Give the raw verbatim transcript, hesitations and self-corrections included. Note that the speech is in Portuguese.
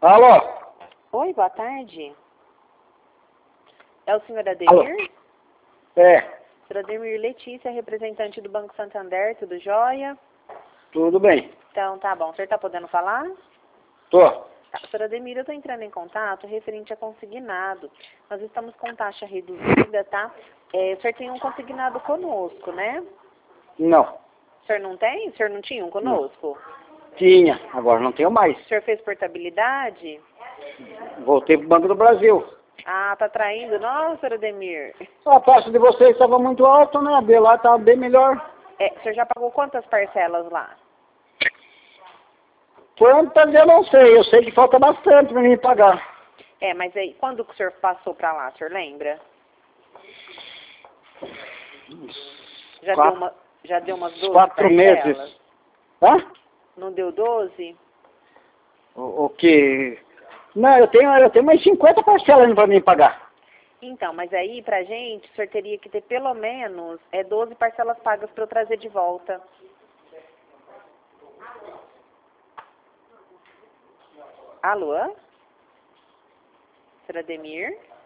Alô? Oi, boa tarde. É o senhor Alô? Ademir? É, Senhor Ademir, Letícia, representante do Banco Santander, tudo jóia? tudo bem. Então, tá bom. O senhor tá podendo falar? Tô. Tá. Senhor Ademir, eu tô entrando em contato referente a consignado. Nós estamos com taxa reduzida, tá? É, o senhor tem um consignado conosco, né? Não, O senhor não tem? O senhor não tinha um não. conosco? Tinha, agora não tenho mais. O senhor fez portabilidade? Voltei pro Banco do Brasil. Ah, tá traindo? Nossa, senhor Ademir. A taxa de vocês estava muito alta, né? A de lá estava bem melhor. É, o senhor já pagou quantas parcelas lá? Quantas eu não sei, eu sei que falta bastante para mim pagar. É, mas aí, quando que o senhor passou pra lá, o senhor lembra? Já quatro, deu uma, já deu umas doze quatro parcelas? meses. Hã? Não deu doze? O, o que? Não, eu tenho, eu tenho mais cinquenta parcelas para mim pagar. Então, mas aí pra gente, o senhor teria que ter pelo menos é, doze parcelas pagas para eu trazer de volta. Alô? Senhor Ademir?